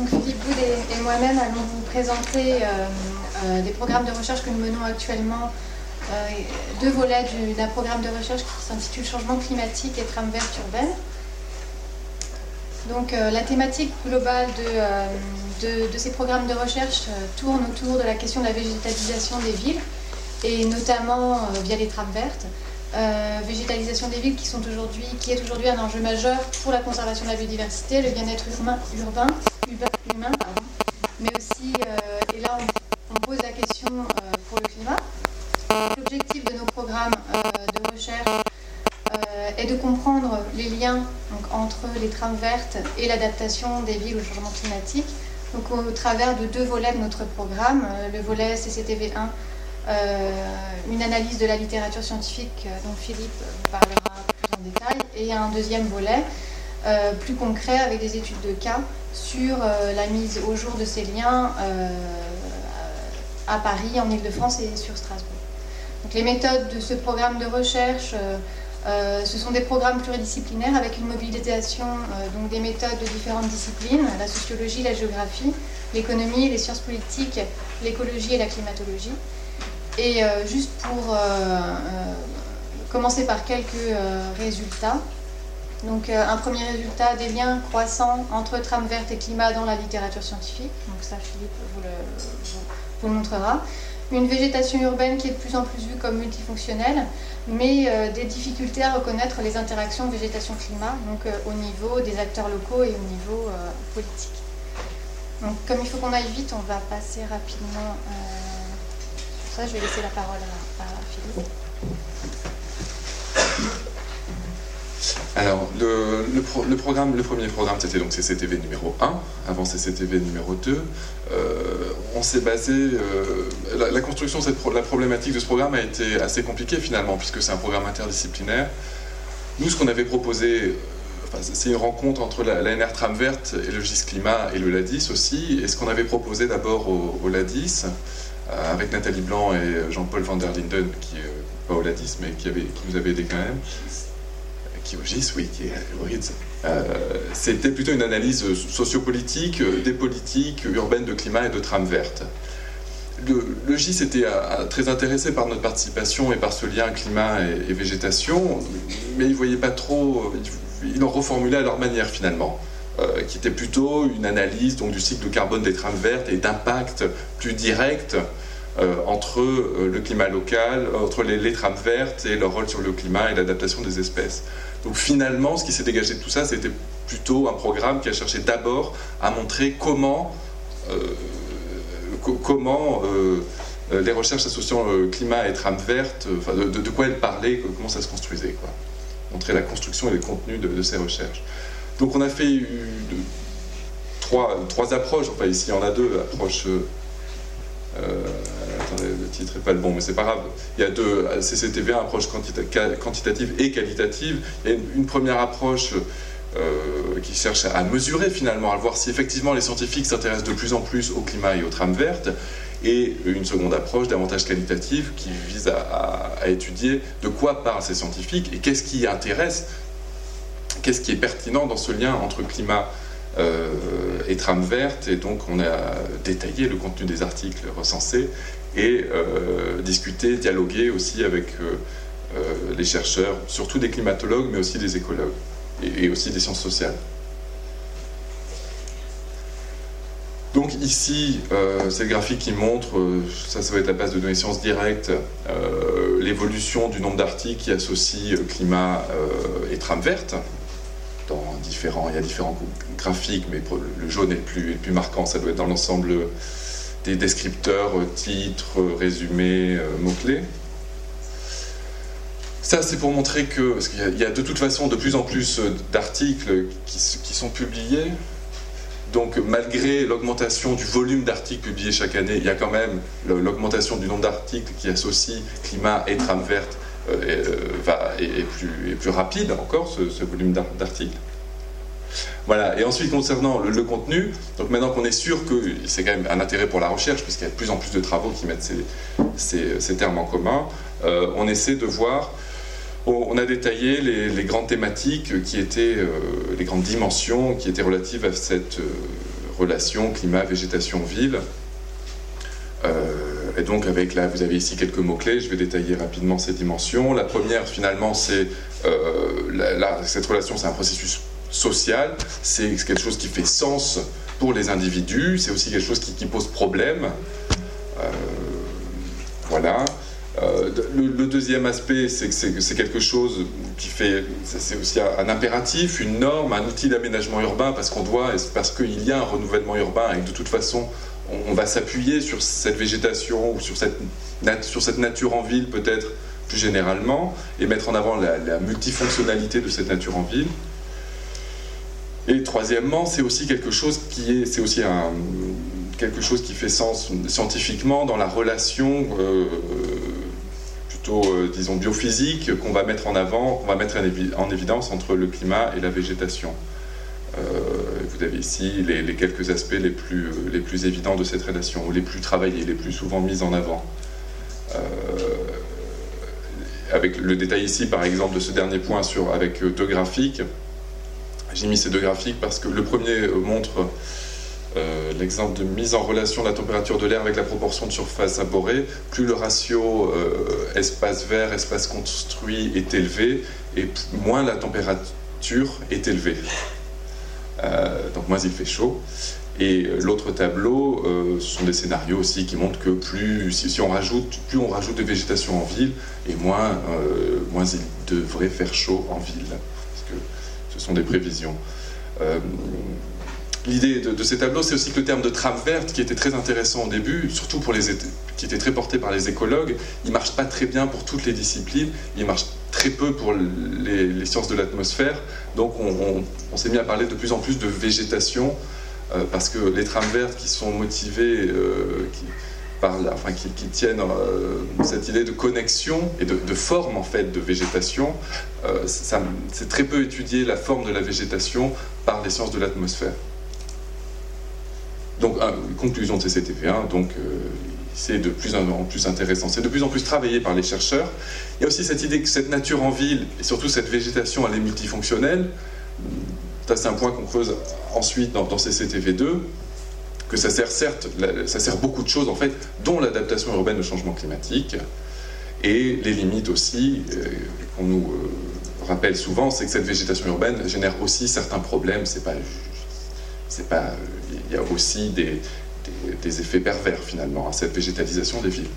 Donc Philippe Boud et moi-même allons vous présenter des programmes de recherche que nous menons actuellement, deux volets d'un programme de recherche qui s'intitule Changement climatique et trame verte urbaine. Donc la thématique globale de ces programmes de recherche tourne autour de la question de la végétalisation des villes, et notamment via les trames vertes. Végétalisation des villes qui est aujourd'hui un enjeu majeur pour la conservation de la biodiversité, le bien-être humain, mais aussi, et là on pose la question pour le climat. L'objectif de nos programmes de recherche est de comprendre les liens donc, entre les trames vertes et l'adaptation des villes au changement climatique, donc au travers de deux volets de notre programme. Le volet CCTV1, une analyse de la littérature scientifique dont Philippe vous parlera plus en détail, et un deuxième volet plus concret avec des études de cas sur la mise au jour de ces liens à Paris, en Île-de-France et sur Strasbourg. Donc, les méthodes de ce programme de recherche, ce sont des programmes pluridisciplinaires avec une mobilisation donc des méthodes de différentes disciplines, la sociologie, la géographie, l'économie, les sciences politiques, l'écologie et la climatologie. Et juste pour commencer par quelques résultats. Donc un premier résultat, des liens croissants entre trame verte et climat dans la littérature scientifique. Donc ça, Philippe vous le montrera. Une végétation urbaine qui est de plus en plus vue comme multifonctionnelle, mais des difficultés à reconnaître les interactions végétation-climat, donc au niveau des acteurs locaux et au niveau politique. Donc comme il faut qu'on aille vite, on va passer rapidement sur ça. Je vais laisser la parole à Philippe. Alors, le premier programme, c'était donc CCTV numéro 1, avant CCTV numéro 2. On s'est basé... la construction de la problématique de ce programme a été assez compliquée finalement, puisque c'est un programme interdisciplinaire. Nous, ce qu'on avait proposé, c'est une rencontre entre la NR Trame Verte et le GIS Climat et le LADIS aussi. Et ce qu'on avait proposé d'abord au LADIS, avec Nathalie Blanc et Jean-Paul van der Linden, qui pas au LADIS, mais qui nous avait aidé quand même, qui est au GIS, oui, qui est au RIDS. C'était plutôt une analyse sociopolitique des politiques urbaines de climat et de trame verte. Le GIS était très intéressé par notre participation et par ce lien climat et végétation, mais ils ne voyaient pas trop, ils en reformulaient à leur manière finalement, qui était plutôt une analyse donc, du cycle de carbone des trames vertes et d'impact plus direct entre le climat local, entre les trames vertes et leur rôle sur le climat et l'adaptation des espèces. Donc finalement, ce qui s'est dégagé de tout ça, c'était plutôt un programme qui a cherché d'abord à montrer comment les recherches associant climat et trames vertes, de quoi elles parlaient, comment ça se construisait, quoi. Montrer la construction et le contenu de ces recherches. Donc on a fait trois approches, enfin ici il y en a deux approches. Attendez, le titre n'est pas le bon, mais c'est pas grave. Il y a deux CCTV, approche quantitative et qualitative. Il y a une première approche qui cherche à mesurer finalement, à voir si effectivement les scientifiques s'intéressent de plus en plus au climat et aux trames vertes, et une seconde approche davantage qualitative qui vise à étudier de quoi parlent ces scientifiques et qu'est-ce qui intéresse, qu'est-ce qui est pertinent dans ce lien entre climat et trame verte. Et donc on a détaillé le contenu des articles recensés et discuté, dialogué aussi avec les chercheurs, surtout des climatologues mais aussi des écologues et aussi des sciences sociales. Donc ici, c'est le graphique qui montre, ça va être la base de données sciences directes, l'évolution du nombre d'articles qui associent climat et trame verte. Il y a différents graphiques, mais le jaune est le plus marquant, ça doit être dans l'ensemble des descripteurs, titres, résumés, mots-clés. Ça, c'est pour montrer parce qu'il y a de toute façon de plus en plus d'articles qui sont publiés. Donc, malgré l'augmentation du volume d'articles publiés chaque année, il y a quand même l'augmentation du nombre d'articles qui associent climat et trame verte est plus rapide encore, ce volume d'articles. Voilà. Et ensuite, concernant le contenu, donc maintenant qu'on est sûr que c'est quand même un intérêt pour la recherche, puisqu'il y a de plus en plus de travaux qui mettent ces termes en commun, on essaie de voir, on a détaillé les grandes thématiques qui étaient, les grandes dimensions qui étaient relatives à cette relation climat, végétation, ville. Et donc avec là, vous avez ici quelques mots-clés, je vais détailler rapidement ces dimensions. La première, finalement, c'est cette relation, c'est un processus social, c'est quelque chose qui fait sens pour les individus, c'est aussi quelque chose qui pose problème. Voilà. Le deuxième aspect, c'est que c'est quelque chose qui fait, c'est aussi un impératif, une norme, un outil d'aménagement urbain, parce qu'il y a un renouvellement urbain et que de toute façon, on va s'appuyer sur cette végétation ou sur cette nature en ville peut-être plus généralement et mettre en avant la multifonctionnalité de cette nature en ville. Et troisièmement, c'est aussi quelque chose qui fait sens scientifiquement dans la relation plutôt disons biophysique qu'on va mettre en avant, qu'on va mettre en évidence entre le climat et la végétation. Vous avez ici les quelques aspects les plus évidents de cette relation, ou les plus travaillés, les plus souvent mis en avant. Avec le détail ici, par exemple, de ce dernier point avec deux graphiques. J'ai mis ces deux graphiques parce que le premier montre l'exemple de mise en relation de la température de l'air avec la proportion de surface arborée. Plus le ratio espace vert, espace construit est élevé, et moins la température est élevée. Donc moins il fait chaud. Et l'autre tableau, ce sont des scénarios aussi qui montrent que plus on rajoute de végétation en ville, et moins il devrait faire chaud en ville. Parce que ce sont des prévisions. L'idée de ces tableaux, c'est aussi que le terme de trame verte, qui était très intéressant au début, surtout qui était très porté par les écologues, il ne marche pas très bien pour toutes les disciplines, il marche très peu pour les sciences de l'atmosphère. Donc on s'est mis à parler de plus en plus de végétation, parce que les trames vertes qui sont motivées, qui tiennent cette idée de connexion et de forme en fait de végétation, c'est très peu étudié la forme de la végétation par les sciences de l'atmosphère. Donc, conclusion de CCTV1, c'est de plus en plus intéressant, c'est de plus en plus travaillé par les chercheurs. Il y a aussi cette idée que cette nature en ville, et surtout cette végétation, elle est multifonctionnelle. Ça, c'est un point qu'on creuse ensuite dans CCTV2, que ça sert beaucoup de choses, en fait, dont l'adaptation urbaine au changement climatique, et les limites aussi, qu'on nous rappelle souvent, c'est que cette végétation urbaine génère aussi certains problèmes, il y a aussi des effets pervers finalement à cette végétalisation des villes.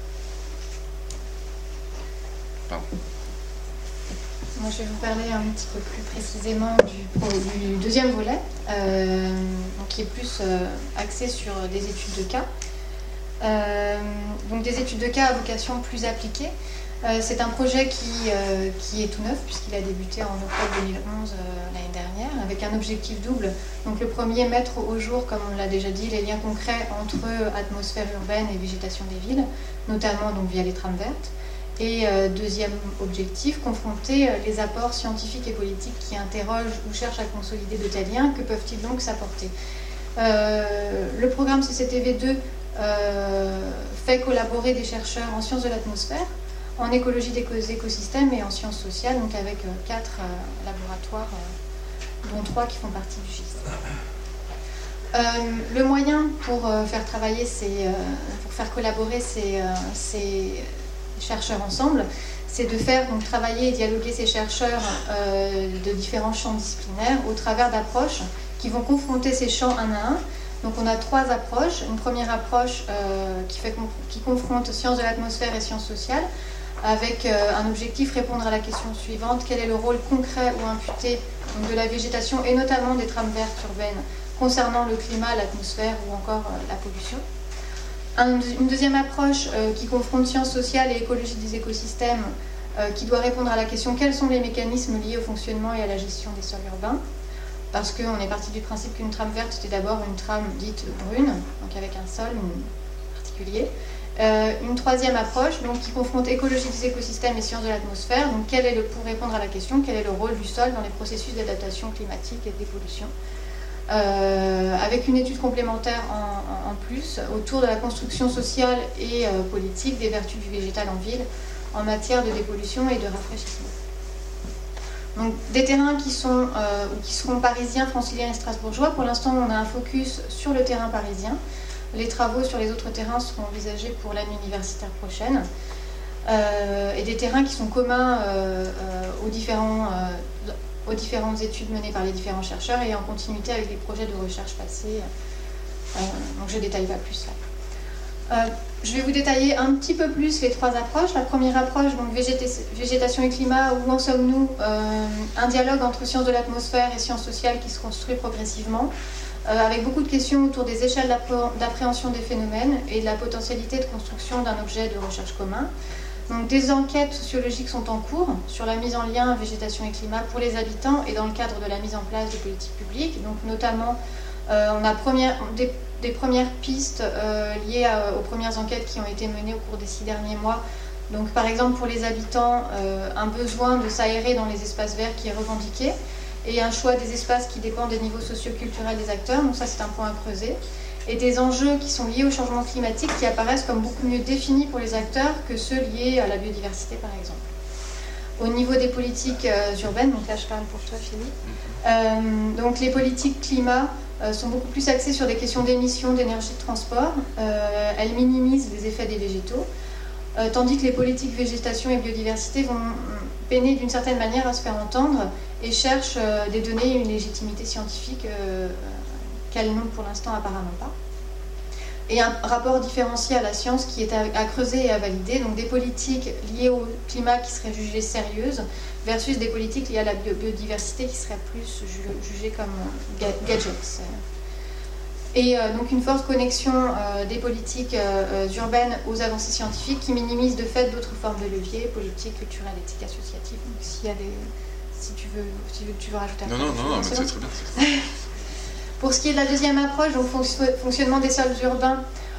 Pardon. Moi, je vais vous parler un petit peu plus précisément du deuxième volet, qui est plus axé sur des études de cas. Donc des études de cas à vocation plus appliquée. C'est un projet qui est tout neuf puisqu'il a débuté en octobre 2011 l'année dernière avec un objectif double. Donc le premier, mettre au jour, comme on l'a déjà dit, les liens concrets entre atmosphère urbaine et végétation des villes, notamment donc via les trames vertes. Et deuxième objectif, confronter les apports scientifiques et politiques qui interrogent ou cherchent à consolider de tels liens. Que peuvent-ils donc s'apporter ? Le programme CCTV2 fait collaborer des chercheurs en sciences de l'atmosphère, en écologie des écosystèmes et en sciences sociales, donc avec 4 laboratoires, dont 3 qui font partie du GIST. Le moyen pour faire travailler, pour faire collaborer ces chercheurs ensemble, c'est de faire donc travailler et dialoguer ces chercheurs de différents champs disciplinaires au travers d'approches qui vont confronter ces champs un à un. Donc on a 3 approches. Une première approche qui confronte sciences de l'atmosphère et sciences sociales, avec un objectif, répondre à la question suivante: quel est le rôle concret ou imputé donc, de la végétation et notamment des trames vertes urbaines concernant le climat, l'atmosphère ou encore la pollution. Une deuxième approche qui confronte sciences sociales et écologie des écosystèmes, qui doit répondre à la question: quels sont les mécanismes liés au fonctionnement et à la gestion des sols urbains, parce qu'on est parti du principe qu'une trame verte c'était d'abord une trame dite brune, donc avec un sol particulier. Une troisième approche donc, qui confronte écologie des écosystèmes et sciences de l'atmosphère, donc pour répondre à la question: quel est le rôle du sol dans les processus d'adaptation climatique et de dépollution, avec une étude complémentaire en plus autour de la construction sociale et politique des vertus du végétal en ville en matière de dépollution et de rafraîchissement. Donc des terrains qui seront parisiens, franciliens et strasbourgeois. Pour l'instant, on a un focus sur le terrain parisien. Les travaux sur les autres terrains seront envisagés pour l'année universitaire prochaine. Et des terrains qui sont communs aux différentes études menées par les différents chercheurs et en continuité avec les projets de recherche passés. Donc je ne détaille pas plus là. Je vais vous détailler un petit peu plus les trois approches. La première approche, donc végétation et climat, où en sommes-nous? Un dialogue entre sciences de l'atmosphère et sciences sociales qui se construit progressivement, avec beaucoup de questions autour des échelles d'appréhension des phénomènes et de la potentialité de construction d'un objet de recherche commun. Donc, des enquêtes sociologiques sont en cours sur la mise en lien végétation et climat pour les habitants et dans le cadre de la mise en place de politiques publiques. Donc, notamment, on a des premières pistes liées aux premières enquêtes qui ont été menées au cours des 6 derniers mois. Donc, par exemple, pour les habitants, un besoin de s'aérer dans les espaces verts qui est revendiqué et un choix des espaces qui dépend des niveaux socio-culturels des acteurs. Donc, ça, c'est un point à creuser. Et des enjeux qui sont liés au changement climatique qui apparaissent comme beaucoup mieux définis pour les acteurs que ceux liés à la biodiversité, par exemple. Au niveau des politiques urbaines, donc là je parle pour toi Philippe, donc les politiques climat sont beaucoup plus axées sur des questions d'émissions, d'énergie, de transport. Elles minimisent les effets des végétaux, tandis que les politiques végétation et biodiversité vont peiner d'une certaine manière à se faire entendre et cherchent des données et une légitimité scientifique qu'elles n'ont pour l'instant apparemment pas. Et un rapport différencié à la science qui est à creuser et à valider, donc des politiques liées au climat qui seraient jugées sérieuses versus des politiques liées à la biodiversité qui seraient plus jugées comme gadgets. Et donc une forte connexion des politiques urbaines aux avancées scientifiques qui minimisent de fait d'autres formes de leviers, politiques, culturelles, éthiques, associatives. Donc s'il y a si tu veux rajouter un Non, mais c'est très bien. Pour ce qui est de la deuxième approche, donc fonctionnement des sols urbains,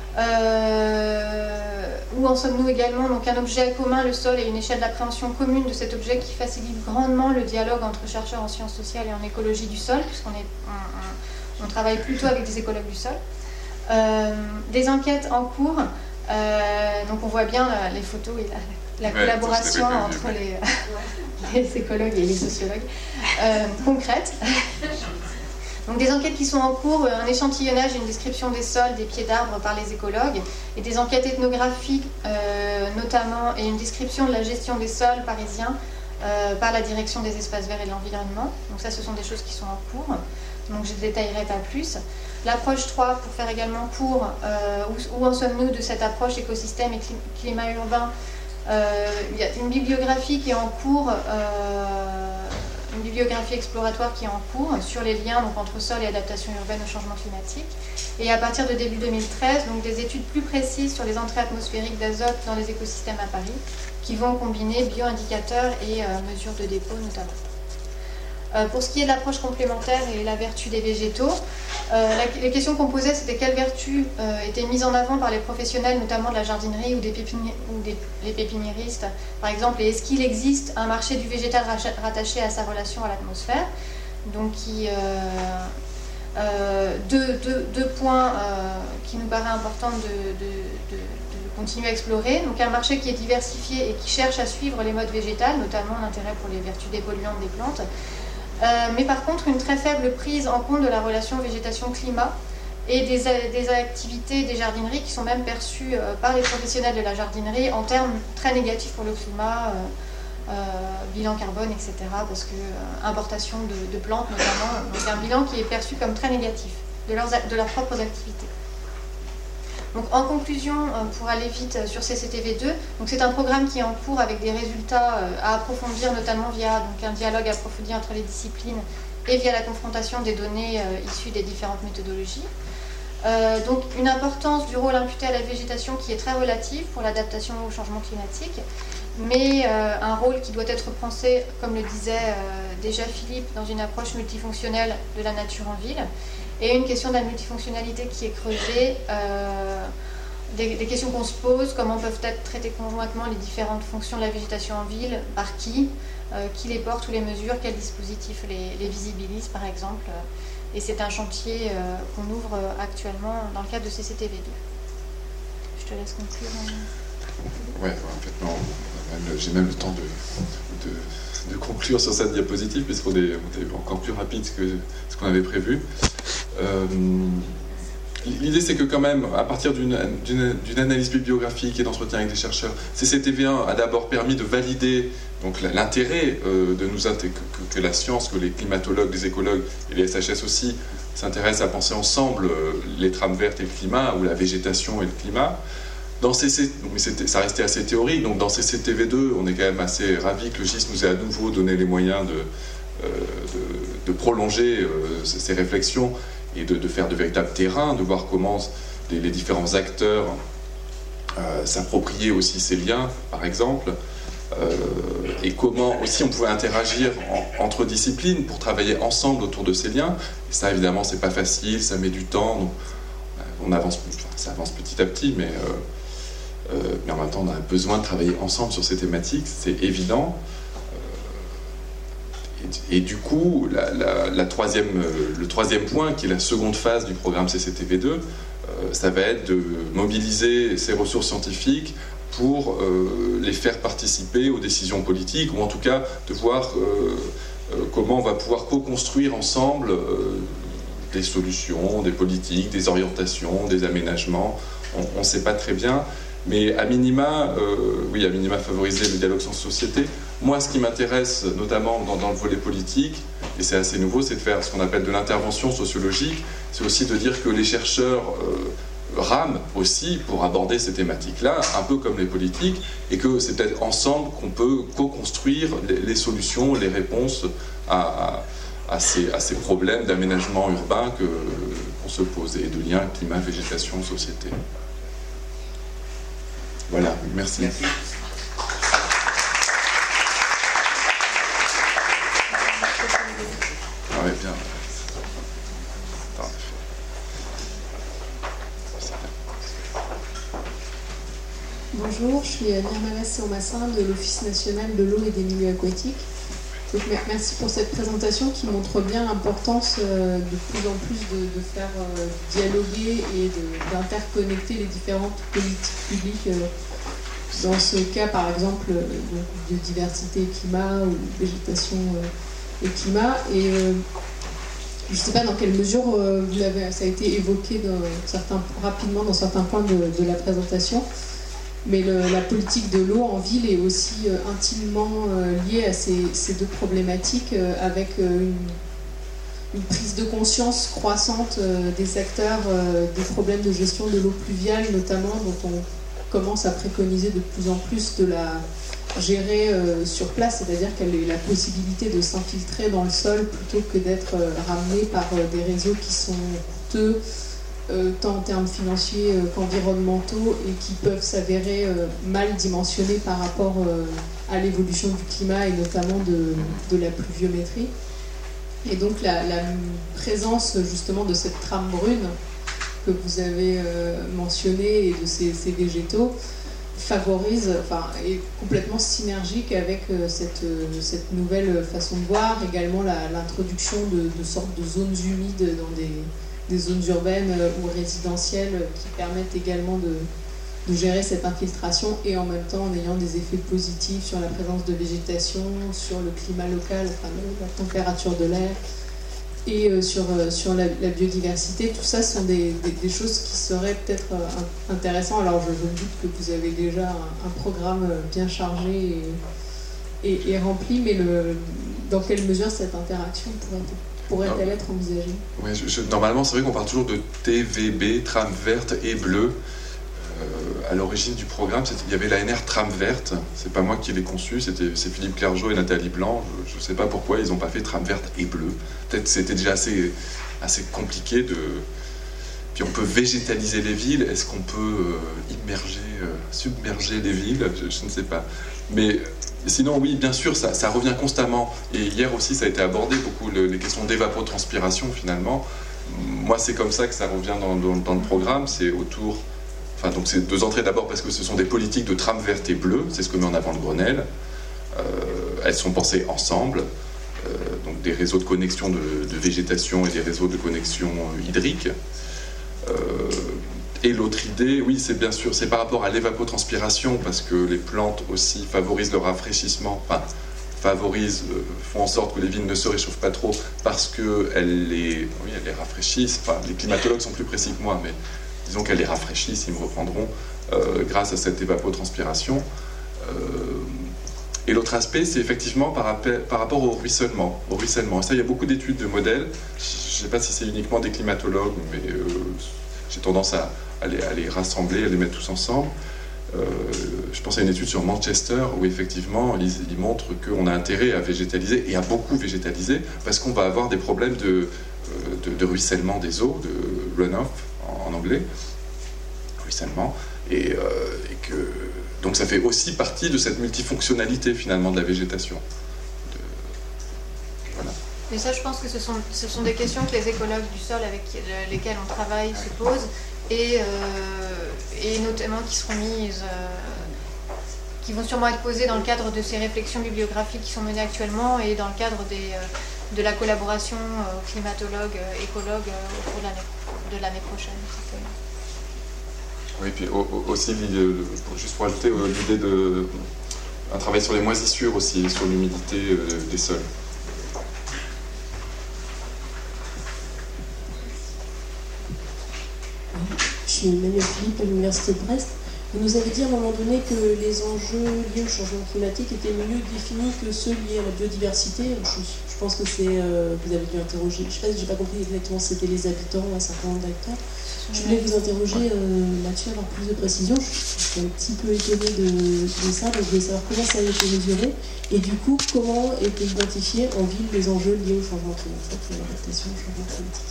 où en sommes-nous également? Donc un objet commun, le sol, et une échelle d'appréhension commune de cet objet qui facilite grandement le dialogue entre chercheurs en sciences sociales et en écologie du sol, puisqu'on travaille plutôt avec des écologues du sol. Des enquêtes en cours, donc on voit bien les photos et la collaboration entre les écologues et les sociologues concrètes. Donc des enquêtes qui sont en cours, un échantillonnage et une description des sols, des pieds d'arbres par les écologues, et des enquêtes ethnographiques notamment, et une description de la gestion des sols parisiens par la direction des espaces verts et de l'environnement. Donc ça, ce sont des choses qui sont en cours, donc je ne détaillerai pas plus. L'approche 3, pour faire également court, où en sommes-nous de cette approche écosystème et climat urbain? Il y a une bibliographie qui est en cours, une bibliographie exploratoire qui est en cours sur les liens donc, entre sol et adaptation urbaine au changement climatique. Et à partir de début 2013, donc, des études plus précises sur les entrées atmosphériques d'azote dans les écosystèmes à Paris, qui vont combiner bioindicateurs et mesures de dépôt notamment. Pour ce qui est de l'approche complémentaire et la vertu des végétaux, les questions qu'on posait, c'était quelles vertus étaient mises en avant par les professionnels, notamment de la jardinerie ou les pépiniéristes, par exemple, et est-ce qu'il existe un marché du végétal rattaché à sa relation à l'atmosphère? Donc, deux points qui nous paraissent importants de continuer à explorer. Donc, un marché qui est diversifié et qui cherche à suivre les modes végétales, notamment l'intérêt pour les vertus dépolluantes des plantes. Mais par contre, une très faible prise en compte de la relation végétation-climat et des activités des jardineries qui sont même perçues par les professionnels de la jardinerie en termes très négatifs pour le climat, bilan carbone, etc. Parce que importation de plantes notamment, donc un bilan qui est perçu comme très négatif de leurs propres activités. Donc en conclusion, pour aller vite sur CCTV2, c'est un programme qui est en cours avec des résultats à approfondir, notamment via un dialogue approfondi entre les disciplines et via la confrontation des données issues des différentes méthodologies. Donc une importance du rôle imputé à la végétation qui est très relative pour l'adaptation au changement climatique, mais un rôle qui doit être pensé, comme le disait déjà Philippe, dans une approche multifonctionnelle de la nature en ville. Et une question de la multifonctionnalité qui est creusée, des questions qu'on se pose, comment peuvent être traitées conjointement les différentes fonctions de la végétation en ville, par qui les porte ou les mesure, quels dispositifs les visibilisent par exemple. Et c'est un chantier qu'on ouvre actuellement dans le cadre de CCTV2. Je te laisse conclure. Ouais, en fait, non, j'ai même le temps de conclure sur cette diapositive, puisqu'on est encore plus rapide que ce qu'on avait prévu. L'idée, c'est que quand même, à partir d'une analyse bibliographique et d'entretien avec des chercheurs, CCTV1 a d'abord permis de valider l'intérêt que la science, que les climatologues, les écologues et les SHS aussi s'intéressent à penser ensemble les trames vertes et le climat, ou la végétation et le climat. Ça restait assez théorique, donc dans CCTV2, on est quand même assez ravis que le GIS nous ait à nouveau donné les moyens de prolonger ces réflexions et de faire de véritables terrains, de voir comment les différents acteurs s'appropriaient aussi ces liens, par exemple, et comment aussi on pouvait interagir entre disciplines pour travailler ensemble autour de ces liens. Et ça, évidemment, c'est pas facile, ça met du temps, donc ça avance petit à petit, mais en même temps, on a besoin de travailler ensemble sur ces thématiques, c'est évident. Et du coup, le troisième point, qui est la seconde phase du programme CCTV2, ça va être de mobiliser ces ressources scientifiques pour les faire participer aux décisions politiques, ou en tout cas de voir comment on va pouvoir co-construire ensemble des solutions, des politiques, des orientations, des aménagements. On ne sait pas très bien. Mais à minima favoriser le dialogue sans société. Moi, ce qui m'intéresse, notamment dans le volet politique, et c'est assez nouveau, c'est de faire ce qu'on appelle de l'intervention sociologique. C'est aussi de dire que les chercheurs rament aussi pour aborder ces thématiques-là, un peu comme les politiques, et que c'est peut-être ensemble qu'on peut co-construire les solutions, les réponses à ces problèmes d'aménagement urbain qu'on se pose, et de lien climat, végétation, société. Voilà, merci. Merci. Ah ouais, bien. Bonjour, je suis Nirmala Seomassin de l'Office national de l'eau et des milieux aquatiques. Donc, merci pour cette présentation qui montre bien l'importance de plus en plus de faire dialoguer et d'interconnecter les différentes politiques publiques. Dans ce cas, par exemple, biodiversité et climat, ou végétation et climat. Et je ne sais pas dans quelle mesure ça a été évoqué rapidement dans certains points de la présentation. Mais la politique de l'eau en ville est aussi intimement liée à ces deux problématiques, avec une prise de conscience croissante des acteurs des problèmes de gestion de l'eau pluviale, notamment, dont on commence à préconiser de plus en plus de la gérer sur place, c'est-à-dire qu'elle ait la possibilité de s'infiltrer dans le sol plutôt que d'être ramenée par des réseaux qui sont coûteux, tant en termes financiers qu'environnementaux, et qui peuvent s'avérer mal dimensionnés par rapport à l'évolution du climat et notamment de la pluviométrie. Et donc la présence justement de cette trame brune que vous avez mentionnée et de ces végétaux favorise, est complètement synergique avec cette nouvelle façon de voir. Également l'introduction de sortes de zones humides dans des zones urbaines ou résidentielles qui permettent également de gérer cette infiltration, et en même temps en ayant des effets positifs sur la présence de végétation, sur le climat local, la température de l'air, et sur la biodiversité. Tout ça sont des choses qui seraient peut-être intéressantes. Alors je me doute que vous avez déjà un programme bien chargé et rempli, mais dans quelle mesure cette interaction pourrait-elle être envisagée? Ouais, normalement, c'est vrai qu'on parle toujours de TVB, trame verte et bleue. À l'origine du programme, il y avait l'ANR trame verte. C'est pas moi qui l'ai conçu, c'est Philippe Clergeau et Nathalie Blanc. Je ne sais pas pourquoi ils n'ont pas fait trame verte et bleue. Peut-être c'était déjà assez compliqué de. Puis on peut végétaliser les villes. Est-ce qu'on peut submerger les villes? Je ne sais pas. Mais sinon, oui, bien sûr, ça revient constamment. Et hier aussi, ça a été abordé beaucoup, les questions d'évapotranspiration, finalement. Moi, c'est comme ça que ça revient dans le programme. C'est autour... donc c'est deux entrées d'abord parce que ce sont des politiques de trame verte et bleue. C'est ce que met en avant le Grenelle. Elles sont pensées ensemble. Donc des réseaux de connexion de végétation et des réseaux de connexion hydrique. Et l'autre idée, oui, c'est bien sûr, c'est par rapport à l'évapotranspiration, parce que les plantes aussi favorisent le rafraîchissement, enfin, font en sorte que les vignes ne se réchauffent pas trop, parce qu'elles les rafraîchissent. Enfin, les climatologues sont plus précis que moi, mais disons qu'elles les rafraîchissent, ils me reprendront, grâce à cette évapotranspiration. Et l'autre aspect, c'est effectivement par rapport au ruissellement. Et ça, il y a beaucoup d'études de modèles. Je ne sais pas si c'est uniquement des climatologues, mais j'ai tendance à les rassembler, à les mettre tous ensemble. Je pense à une étude sur Manchester où effectivement ils montrent qu'on a intérêt à végétaliser et à beaucoup végétaliser parce qu'on va avoir des problèmes de ruissellement des eaux, de runoff en anglais, ruissellement, donc ça fait aussi partie de cette multifonctionnalité finalement de la végétation. Voilà. Et ça, je pense que ce sont des questions que les écologues du sol avec lesquels on travaille se posent. Et notamment qui seront mises, qui vont sûrement être posées dans le cadre de ces réflexions bibliographiques qui sont menées actuellement et dans le cadre de la collaboration climatologues, écologues au cours de l'année prochaine. Oui, puis aussi, juste pour ajouter, l'idée d'un travail sur les moisissures aussi, sur l'humidité des sols. Je suis Emmanuel Philippe à l'Université de Brest. Vous nous avez dit à un moment donné que les enjeux liés au changement climatique étaient mieux définis que ceux liés à la biodiversité. Je pense que c'est... vous avez dû interroger... Je ne sais pas si j'ai pas compris exactement si c'était les habitants ou un certain nombre d'acteurs. Je voulais vous interroger là-dessus, avoir plus de précision. Je suis un petit peu étonnée de ça, donc je voulais savoir comment ça a été mesuré et du coup, comment étaient identifiés en ville les enjeux liés au changement climatique et à l'adaptation au changement climatique.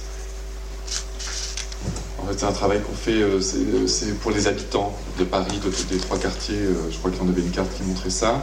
En fait, c'est un travail qu'on fait, c'est pour les habitants de Paris, des 3 quartiers. Je crois qu'il y en avait une carte qui montrait ça.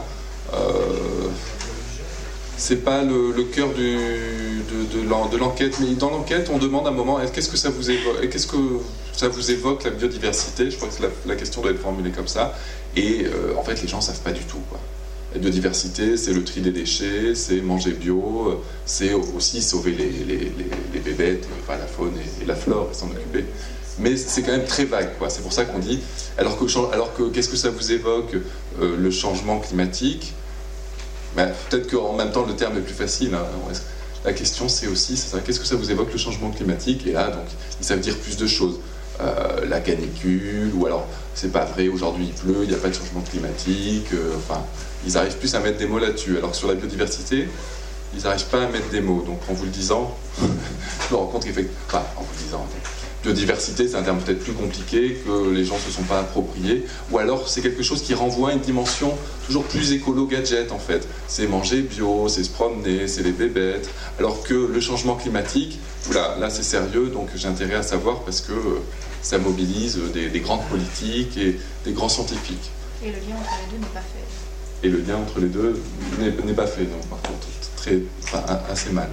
C'est pas le cœur de l'enquête, mais dans l'enquête, on demande à un moment qu'est-ce que ça vous évoque la biodiversité. Je crois que la question doit être formulée comme ça. Et en fait, les gens ne savent pas du tout, quoi. La biodiversité, c'est le tri des déchets, c'est manger bio, c'est aussi sauver les bébêtes, enfin la faune et la flore et s'en occuper. Mais c'est quand même très vague, quoi. C'est pour ça qu'on dit, alors que qu'est-ce que ça vous évoque, le changement climatique? Ben, peut-être qu'en même temps le terme est plus facile, hein. La question c'est aussi, qu'est-ce que ça vous évoque le changement climatique? Et là, donc, ça veut dire plus de choses. La canicule, ou alors c'est pas vrai, aujourd'hui il pleut, il n'y a pas de changement climatique, enfin, ils arrivent plus à mettre des mots là-dessus, alors que sur la biodiversité, ils n'arrivent pas à mettre des mots. Donc en vous le disant, je me rends compte qu'effectivement, enfin, en vous le disant, biodiversité c'est un terme peut-être plus compliqué, que les gens ne se sont pas appropriés, ou alors c'est quelque chose qui renvoie à une dimension toujours plus écolo-gadget en fait. C'est manger bio, c'est se promener, c'est les bébêtes, alors que le changement climatique, là c'est sérieux, donc j'ai intérêt à savoir parce que ça mobilise des grandes politiques et des grands scientifiques. Et le lien entre les deux n'est pas fait. Et le lien entre les deux n'est pas fait, donc par contre, assez mal.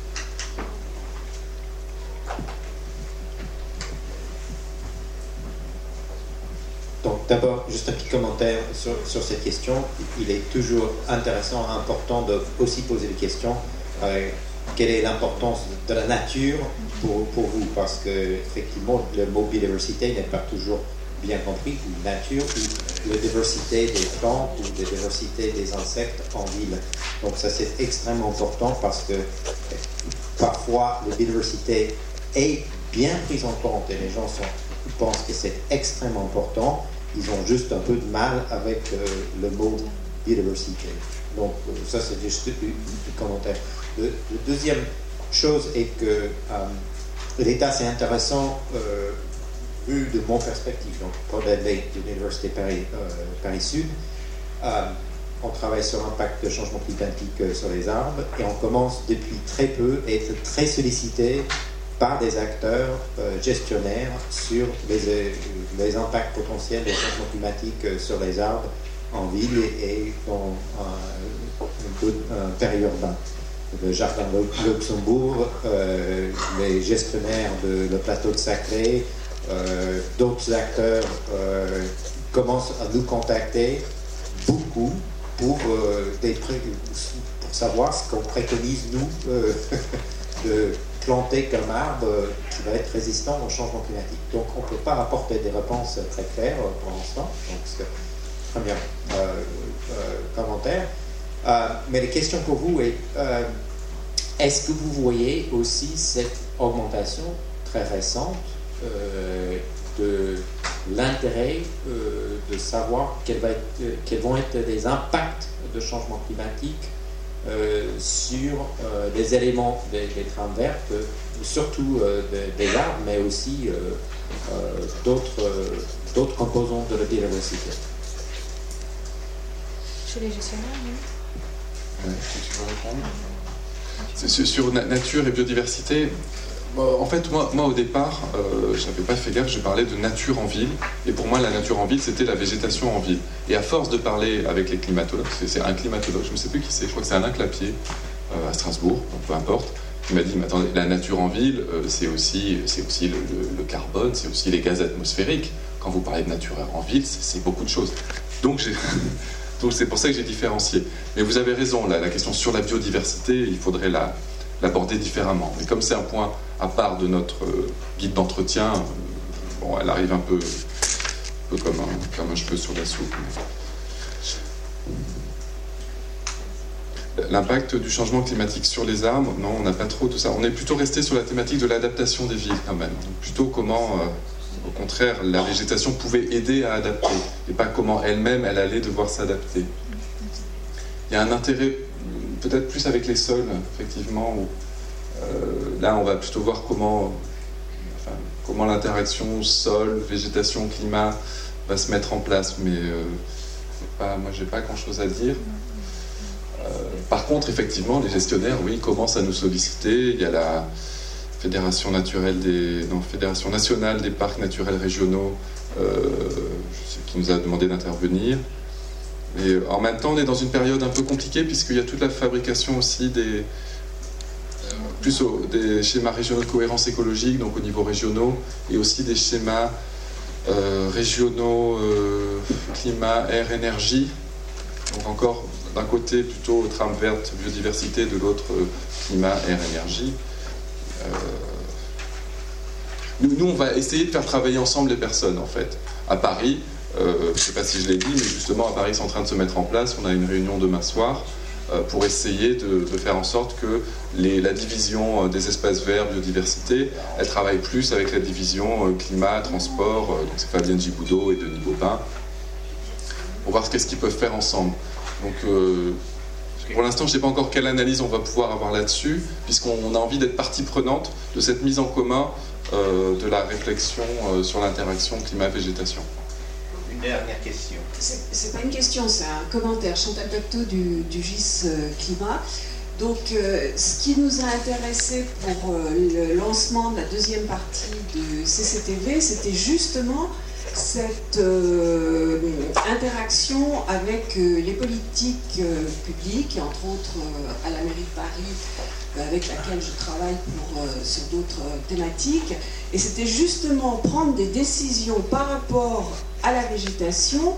Donc d'abord, juste un petit commentaire sur cette question. Il est toujours intéressant, important de aussi poser des questions. Quelle est l'importance de la nature pour vous? Parce que effectivement, le mot biodiversité n'est pas toujours bien compris, ou nature, ou la diversité des plantes, ou la diversité des insectes en ville. Donc ça c'est extrêmement important parce que parfois la biodiversité est bien prise en compte et les gens pensent que c'est extrêmement important. Ils ont juste un peu de mal avec le mot biodiversité. Donc ça c'est juste un commentaire. La deuxième chose est que l'État c'est intéressant vu de mon perspective. Donc Paul Hadley de l'Université Paris Sud, on travaille sur l'impact de changement climatique sur les arbres et on commence depuis très peu à être très sollicité par des acteurs gestionnaires sur les impacts potentiels des changements climatiques sur les arbres en ville et dans un périurbain. Le Jardin de Luxembourg, les gestionnaires de le plateau de Saclay, d'autres acteurs commencent à nous contacter beaucoup pour savoir ce qu'on préconise nous de planter comme arbre qui va être résistant au changement climatique. Donc on ne peut pas apporter des réponses très claires pour l'instant. Donc c'est un premier commentaire. Mais la question pour vous est, est-ce que vous voyez aussi cette augmentation très récente de l'intérêt de savoir quels vont être les impacts de changement climatique sur les éléments des trames vertes, surtout des arbres, mais aussi d'autres composants de la biodiversité. Chez les gestionnaires, oui. Ouais, tu veux répondre ? Sur nature et biodiversité, en fait, moi au départ, je n'avais pas fait gaffe, je parlais de nature en ville. Et pour moi, la nature en ville, c'était la végétation en ville. Et à force de parler avec les climatologues, c'est un climatologue, je ne sais plus qui c'est, je crois que c'est Alain Clapier, à Strasbourg, donc peu importe, qui m'a dit, mais attendez, la nature en ville, c'est aussi le carbone, c'est aussi les gaz atmosphériques. Quand vous parlez de nature en ville, c'est beaucoup de choses. Donc c'est pour ça que j'ai différencié. Mais vous avez raison, la question sur la biodiversité, il faudrait l'aborder différemment. Mais comme c'est un point à part de notre guide d'entretien, bon, elle arrive un peu comme un cheveu sur la soupe. L'impact du changement climatique sur les arbres, non, on n'a pas trop de ça. On est plutôt resté sur la thématique de l'adaptation des villes quand même. Donc plutôt comment, au contraire, la végétation pouvait aider à adapter, et pas comment elle-même, elle allait devoir s'adapter. Il y a un intérêt peut-être plus avec les sols, effectivement, où là on va plutôt voir comment l'interaction sol, végétation, climat va se mettre en place, mais moi j'ai pas grand-chose à dire. Par contre, effectivement, les gestionnaires, oui, commencent à nous solliciter. Il y a la Fédération nationale des parcs naturels régionaux qui nous a demandé d'intervenir. Mais en même temps, on est dans une période un peu compliquée puisqu'il y a toute la fabrication aussi des schémas régionaux de cohérence écologique, donc au niveau régionaux, et aussi des schémas régionaux climat, air, énergie. Donc encore d'un côté plutôt trame verte, biodiversité, de l'autre climat, air, énergie. Nous, on va essayer de faire travailler ensemble les personnes, en fait. À Paris, je ne sais pas si je l'ai dit, mais justement, à Paris, c'est en train de se mettre en place. On a une réunion demain soir pour essayer de faire en sorte que la division des espaces verts, biodiversité, elle travaille plus avec la division climat, transport. Donc c'est Fabienne Giboudot et Denis Bobin. Pour voir qu'est-ce qu'ils peuvent faire ensemble. Donc, pour l'instant, je ne sais pas encore quelle analyse on va pouvoir avoir là-dessus, puisqu'on a envie d'être partie prenante de cette mise en commun de la réflexion sur l'interaction climat-végétation. Une dernière question. C'est pas une question, c'est un commentaire. Chantal Pacteau du GIS Climat. Donc, ce qui nous a intéressé pour le lancement de la deuxième partie de CCTV, c'était justement cette interaction avec les politiques publiques, et entre autres à la mairie de Paris, avec laquelle je travaille sur d'autres thématiques. Et c'était justement prendre des décisions par rapport à la végétation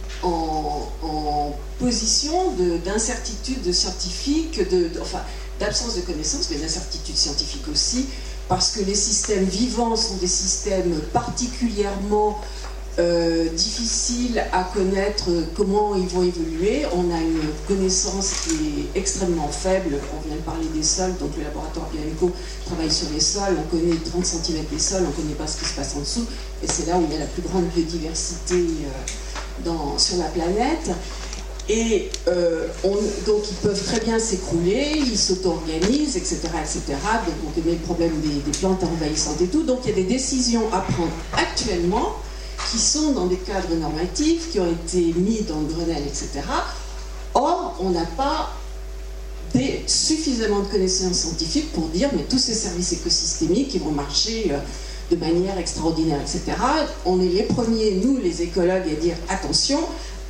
en position d'incertitude scientifique, d'absence de connaissances, mais d'incertitude scientifique aussi, parce que les systèmes vivants sont des systèmes particulièrement difficiles à connaître comment ils vont évoluer. On a une connaissance qui est extrêmement faible. On vient de parler des sols, donc le laboratoire Bianco travaille sur les sols. On connaît 30 cm des sols, on ne connaît pas ce qui se passe en dessous. Et c'est là où il y a la plus grande biodiversité sur la planète. Et donc ils peuvent très bien s'écrouler, ils s'auto-organisent, etc., etc. Donc on connaît le problème des plantes envahissantes et tout. Donc il y a des décisions à prendre actuellement qui sont dans des cadres normatifs, qui ont été mis dans le Grenelle, etc. Or, on n'a pas suffisamment de connaissances scientifiques pour dire mais tous ces services écosystémiques qui vont marcher de manière extraordinaire, etc. On est les premiers, nous les écologues, à dire attention,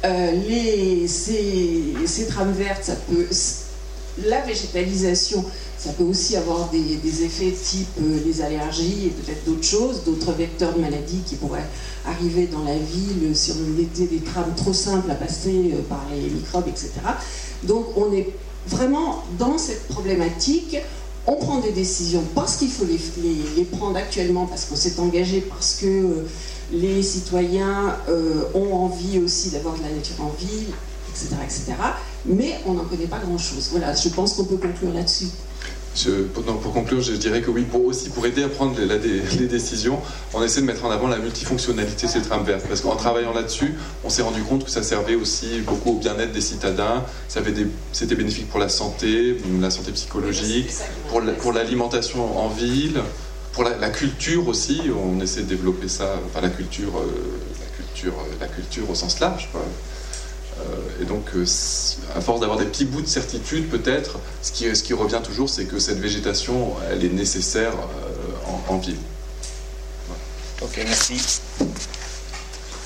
ces trames vertes, la végétalisation, ça peut aussi avoir des effets type les allergies et peut-être d'autres choses, d'autres vecteurs de maladies qui pourraient arriver dans la ville si on mettait des trames trop simples à passer par les microbes, etc. Donc on est vraiment dans cette problématique. on prend des décisions parce qu'il faut les prendre actuellement, parce qu'on s'est engagé, parce que les citoyens ont envie aussi d'avoir de la nature en ville, etc., etc. Mais on n'en connaît pas grand-chose. Voilà, je pense qu'on peut conclure là-dessus. Pour conclure, je dirais que oui, pour aider à prendre les décisions, on essaie de mettre en avant la multifonctionnalité de ces trames vertes. Parce qu'en travaillant là-dessus, on s'est rendu compte que ça servait aussi beaucoup au bien-être des citadins, c'était bénéfique pour la santé psychologique, pour l'alimentation en ville, pour la culture aussi, on essaie de développer ça, enfin la culture au sens large, quoi. Et donc, à force d'avoir des petits bouts de certitude, peut-être, ce qui revient toujours, c'est que cette végétation, elle est nécessaire en ville. Voilà. Ok, merci.